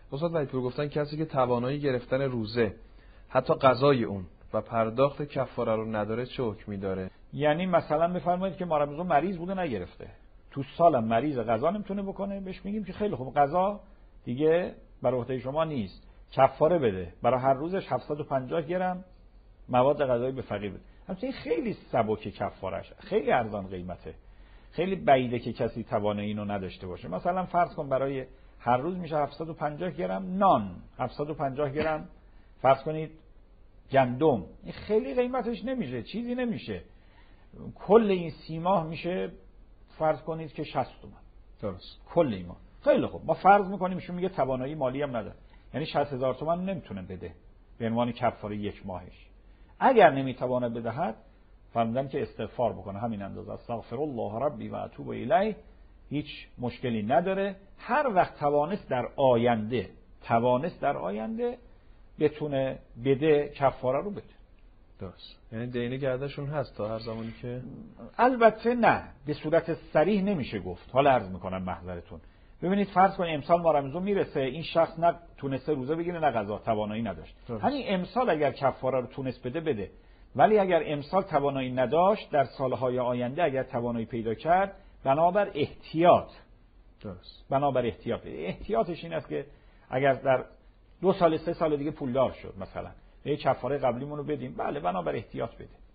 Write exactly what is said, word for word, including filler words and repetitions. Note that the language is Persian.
استاد وحیدپور گفتن کسی که توانایی گرفتن روزه حتی قضای اون و پرداخت کفاره رو نداره چه حکمی داره؟ یعنی مثلا بفرمایید که ماه رمضان مریض بوده نگرفته، تو سالم مریض قضا نمیتونه بکنه، بهش میگیم که خیلی خوب قضا دیگه بر عهده شما نیست، کفاره بده، برای هر روزش هفتصد و پنجاه گرم مواد غذایی به فقیر بده. همچنین خیلی سبک کفارش، خیلی ارزان قیمته، خیلی بعیده که کسی توانایی اینو نداشته باشه. مثلا فرض کن برای هر روز میشه هفتصد و پنجاه گرم نان، هفتصد و پنجاه گرم فرض کنید گندم، این خیلی قیمتش نمیشه، چیزی نمیشه. کل این سی ماه میشه فرض کنید که شصت تومن. درست. کل این ماه. خیلی خوب. ما فرض میکنیم ایشون میگه توانایی مالی هم نداره. یعنی شصت هزار تومان نمیتونه بده به عنوان کفاره یک ماهش. اگر نمیتونه بدهد فرمودن که استغفار بکنه، همین اندازه استغفر الله ربی و اتوب الیه، هیچ مشکلی نداره. هر وقت توانست در آینده توانست در آینده بتونه بده کفاره رو بده. درست. یعنی دینه گردشون هست تا هر زمانی که البته نه به صورت صریح نمیشه گفت. حالا عرض میکنم محضرتون. ببینید فرض کنید امسال ماه رمضان میرسه، این شخص نه تونسته روزه بگیره نه قضا، توانایی نداشت. درست. همین امسال اگر کفاره رو تونست بده بده. ولی اگر امسال توانایی نداشت، در سالهای آینده اگر توانایی پیدا کرد، بنابر احتیاط. درست. بنابر احتیاط. احتیاطش این است که اگر در دو سال سه سال دیگه پولدار شد مثلا، یه کفاره قبلیمون رو بدیم، بله بنابر احتیاط بده.